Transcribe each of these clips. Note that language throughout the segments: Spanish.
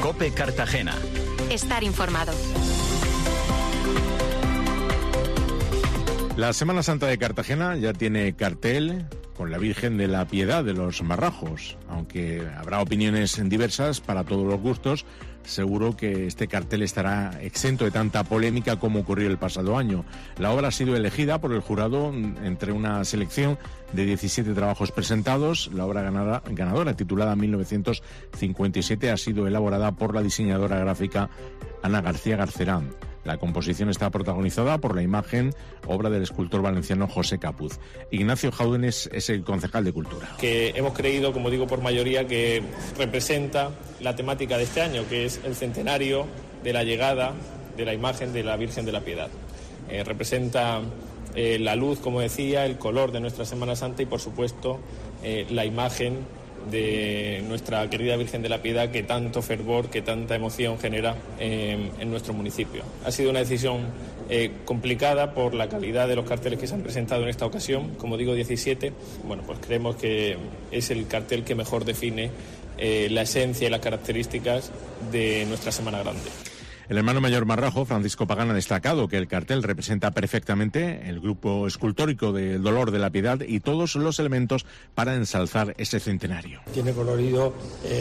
COPE Cartagena. Estar informado. La Semana Santa de Cartagena ya tiene cartel con la Virgen de la Piedad de los Marrajos. Aunque habrá opiniones diversas para todos los gustos, seguro que este cartel estará exento de tanta polémica como ocurrió el pasado año. La obra ha sido elegida por el jurado entre una selección de 17 trabajos presentados. La obra ganadora, titulada 1957, ha sido elaborada por la diseñadora gráfica Ana García Garcerán. La composición está protagonizada por la imagen, obra del escultor valenciano José Capuz. Ignacio Jaúdenes es el concejal de Cultura. Que hemos creído, como digo por mayoría, que representa la temática de este año, que es el centenario de la llegada de la imagen de la Virgen de la Piedad. Representa la luz, como decía, el color de nuestra Semana Santa y, por supuesto, la imagen de nuestra querida Virgen de la Piedad, que tanto fervor, que tanta emoción genera en nuestro municipio. Ha sido una decisión complicada por la calidad de los carteles que se han presentado en esta ocasión, como digo, 17. Bueno, pues creemos que es el cartel que mejor define la esencia y las características de nuestra Semana Grande. El hermano mayor marrajo, Francisco Pagán, ha destacado que el cartel representa perfectamente el grupo escultórico del Dolor de la Piedad y todos los elementos para ensalzar ese centenario. Tiene colorido,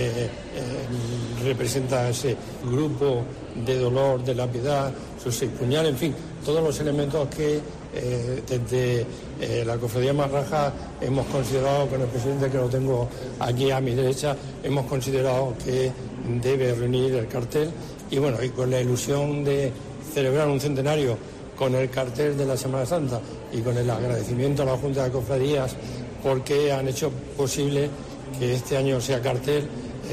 representa ese grupo de Dolor de la Piedad, sus 6 puñales, en fin, todos los elementos que desde la Cofradía Marraja hemos considerado, con el presidente que lo tengo aquí a mi derecha, hemos considerado que debe reunir el cartel. Y bueno, y con la ilusión de celebrar un centenario con el cartel de la Semana Santa y con el agradecimiento a la Junta de Cofradías porque han hecho posible que este año sea cartel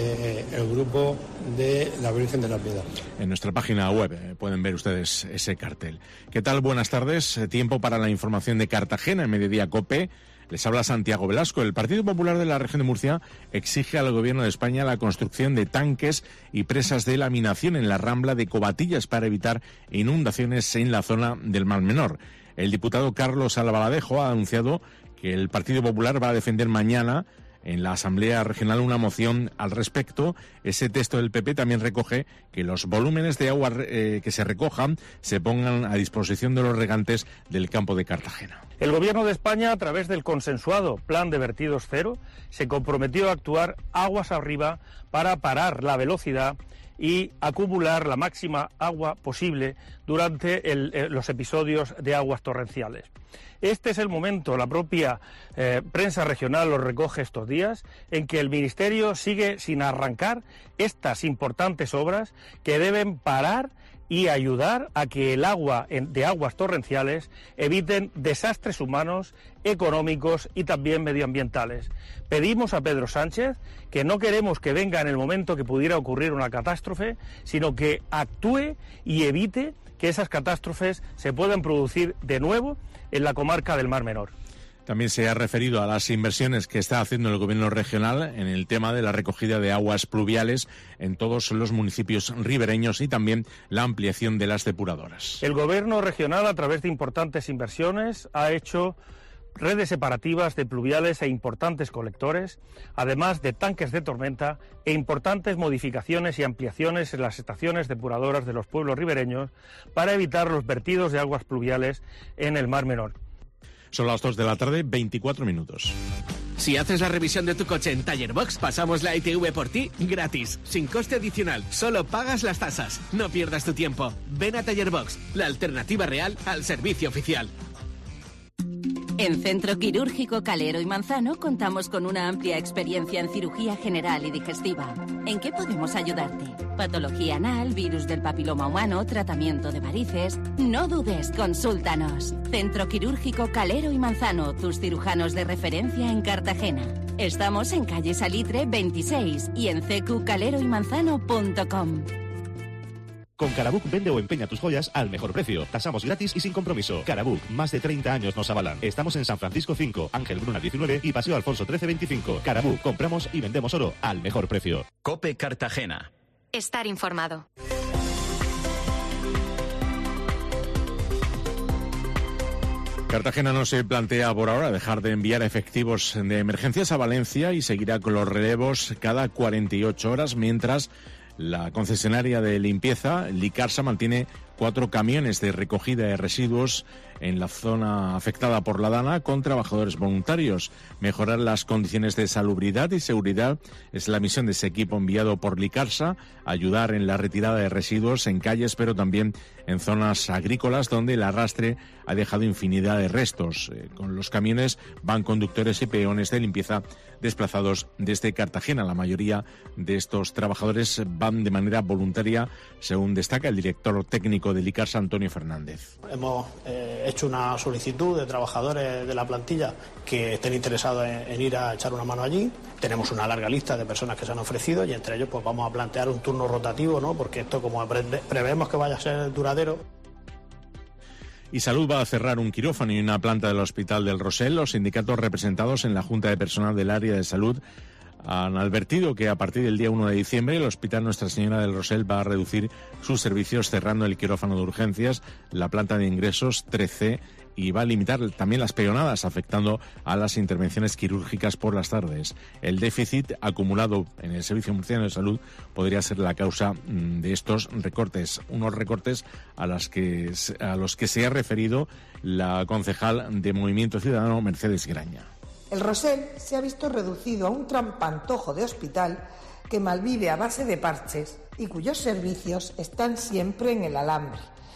el grupo de la Virgen de la Piedad. En nuestra página web pueden ver ustedes ese cartel. ¿Qué tal? Buenas tardes. Tiempo para la información de Cartagena en Mediodía COPE. Les habla Santiago Velasco. El Partido Popular de la región de Murcia exige al Gobierno de España la construcción de tanques y presas de laminación en la Rambla de Covatillas para evitar inundaciones en la zona del Mar Menor. El diputado Carlos Albaladejo ha anunciado que el Partido Popular va a defender mañana en la Asamblea Regional una moción al respecto. Ese texto del PP también recoge que los volúmenes de agua que se recojan se pongan a disposición de los regantes del campo de Cartagena. El Gobierno de España, a través del consensuado Plan de Vertidos Cero, se comprometió a actuar aguas arriba para parar la velocidad y acumular la máxima agua posible durante los episodios de aguas torrenciales. Este es el momento, la propia prensa regional lo recoge estos días, en que el Ministerio sigue sin arrancar estas importantes obras que deben parar y ayudar a que el agua de aguas torrenciales eviten desastres humanos, económicos y también medioambientales. Pedimos a Pedro Sánchez que no queremos que venga en el momento que pudiera ocurrir una catástrofe, sino que actúe y evite que esas catástrofes se puedan producir de nuevo en la comarca del Mar Menor. También se ha referido a las inversiones que está haciendo el Gobierno regional en el tema de la recogida de aguas pluviales en todos los municipios ribereños y también la ampliación de las depuradoras. El Gobierno regional, a través de importantes inversiones, ha hecho redes separativas de pluviales e importantes colectores, además de tanques de tormenta e importantes modificaciones y ampliaciones en las estaciones depuradoras de los pueblos ribereños para evitar los vertidos de aguas pluviales en el Mar Menor. Son las 2 de la tarde, 24 minutos. Si haces la revisión de tu coche en Taller Box, pasamos la ITV por ti gratis, sin coste adicional. Solo pagas las tasas. No pierdas tu tiempo. Ven a Taller Box, la alternativa real al servicio oficial. En Centro Quirúrgico Calero y Manzano contamos con una amplia experiencia en cirugía general y digestiva. ¿En qué podemos ayudarte? Patología anal, virus del papiloma humano, tratamiento de varices. No dudes, consúltanos. Centro Quirúrgico Calero y Manzano, tus cirujanos de referencia en Cartagena. Estamos en calle Salitre 26 y en cqcaleroymanzano.com. Con Carabook vende o empeña tus joyas al mejor precio. Tasamos gratis y sin compromiso. Carabook, más de 30 años nos avalan. Estamos en San Francisco 5, Ángel Bruna 19 y Paseo Alfonso 1325. Carabook, compramos y vendemos oro al mejor precio. COPE Cartagena. Estar informado. Cartagena no se plantea por ahora dejar de enviar efectivos de emergencias a Valencia y seguirá con los relevos cada 48 horas mientras La concesionaria de limpieza, Licarsa, mantiene 4 camiones de recogida de residuos en la zona afectada por la Dana con trabajadores voluntarios. Mejorar las condiciones de salubridad y seguridad es la misión de ese equipo enviado por Licarsa, ayudar en la retirada de residuos en calles, pero también en zonas agrícolas donde el arrastre ha dejado infinidad de restos. Con los camiones van conductores y peones de limpieza desplazados desde Cartagena. La mayoría de estos trabajadores van de manera voluntaria, según destaca el director técnico de Licarsa, Antonio Fernández. Hemos hecho una solicitud de trabajadores de la plantilla que estén interesados en ir a echar una mano allí. Tenemos una larga lista de personas que se han ofrecido y entre ellos pues vamos a plantear un turno rotativo, ¿no? Porque esto, como prevemos que vaya a ser duradero. Y Salud va a cerrar un quirófano y una planta del Hospital del Rosell. Los sindicatos representados en la Junta de Personal del área de salud han advertido que a partir del día 1 de diciembre el Hospital Nuestra Señora del Rosell va a reducir sus servicios cerrando el quirófano de urgencias, la planta de ingresos 13 y va a limitar también las peonadas, afectando a las intervenciones quirúrgicas por las tardes. El déficit acumulado en el Servicio Murciano de Salud podría ser la causa de estos recortes, unos recortes a los que se ha referido la concejal de Movimiento Ciudadano, Mercedes Graña. El Rosell se ha visto reducido a un trampantojo de hospital que malvive a base de parches y cuyos servicios están siempre en el alambre,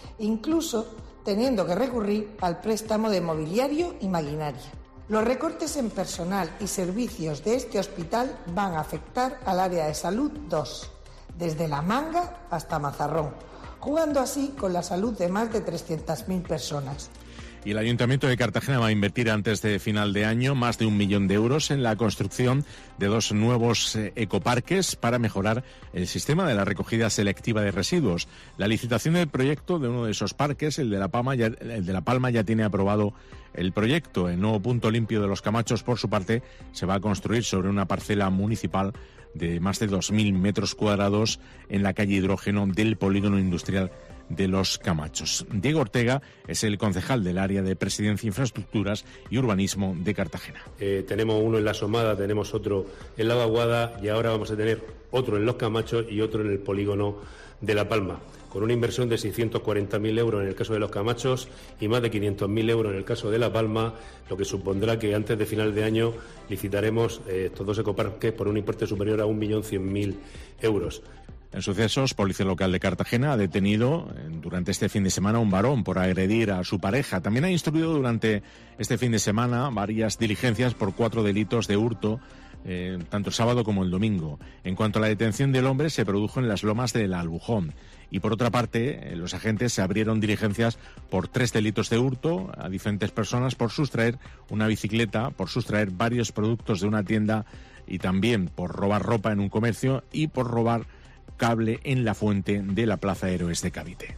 incluso teniendo que recurrir al préstamo de mobiliario y maquinaria. Los recortes en personal y servicios de este hospital van a afectar al área de salud 2, desde La Manga hasta Mazarrón, jugando así con la salud de más de 300.000 personas. Y el Ayuntamiento de Cartagena va a invertir antes de final de año más de 1 millón de euros en la construcción de 2 nuevos ecoparques para mejorar el sistema de la recogida selectiva de residuos. La licitación del proyecto de uno de esos parques, el de La Palma, ya tiene aprobado el proyecto. El nuevo punto limpio de Los Camachos, por su parte, se va a construir sobre una parcela municipal de más de 2.000 metros cuadrados en la calle Hidrógeno del polígono industrial de Los Camachos. Diego Ortega es el concejal del área de Presidencia, Infraestructuras y Urbanismo de Cartagena. Tenemos uno en La Somada, tenemos otro en La Vaguada y ahora vamos a tener otro en Los Camachos y otro en el polígono de La Palma, con una inversión de 640.000 euros en el caso de Los Camachos y más de 500.000 euros en el caso de La Palma, lo que supondrá que antes de final de año licitaremos estos 2 ecoparques por un importe superior a 1.100.000 euros. En sucesos, Policía Local de Cartagena ha detenido durante este fin de semana a un varón por agredir a su pareja. También ha instruido durante este fin de semana varias diligencias por 4 delitos de hurto, tanto el sábado como el domingo. En cuanto a la detención del hombre, se produjo en las Lomas del Albujón. Y por otra parte, los agentes se abrieron diligencias por 3 delitos de hurto a diferentes personas por sustraer una bicicleta, por sustraer varios productos de una tienda y también por robar ropa en un comercio y por robar cable en la fuente de la Plaza Héroes de Cavite.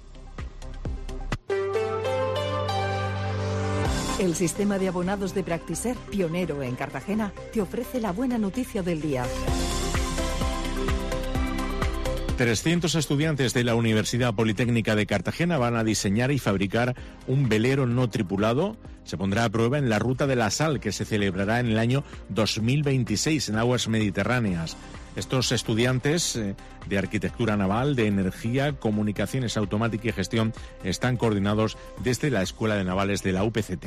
El sistema de abonados de Practiser, pionero en Cartagena, te ofrece la buena noticia del día. 300 estudiantes de la Universidad Politécnica de Cartagena van a diseñar y fabricar un velero no tripulado. Se pondrá a prueba en la Ruta de la Sal, que se celebrará en el año 2026 en aguas mediterráneas. Estos estudiantes de Arquitectura Naval, de Energía, Comunicaciones Automática y Gestión están coordinados desde la Escuela de Navales de la UPCT.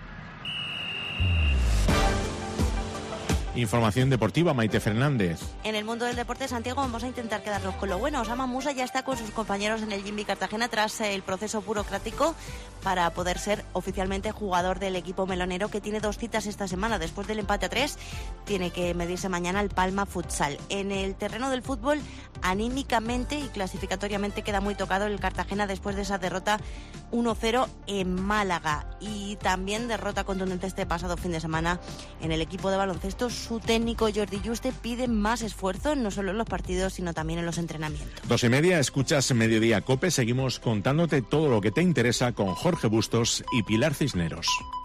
Información deportiva, Maite Fernández. En el mundo del deporte, Santiago, vamos a intentar quedarnos con lo bueno. Osama Musa ya está con sus compañeros en el Jimby Cartagena tras el proceso burocrático para poder ser oficialmente jugador del equipo melonero, que tiene 2 citas esta semana. Después del empate a 3, tiene que medirse mañana al Palma Futsal. En el terreno del fútbol, anímicamente y clasificatoriamente queda muy tocado el Cartagena después de esa derrota 1-0 en Málaga. Y también derrota contundente este pasado fin de semana en el equipo de baloncesto. Su técnico Jordi Juste pide más esfuerzo, no solo en los partidos, sino también en los entrenamientos. 2:30, escuchas Mediodía COPE. Seguimos contándote todo lo que te interesa con Jorge Bustos y Pilar Cisneros.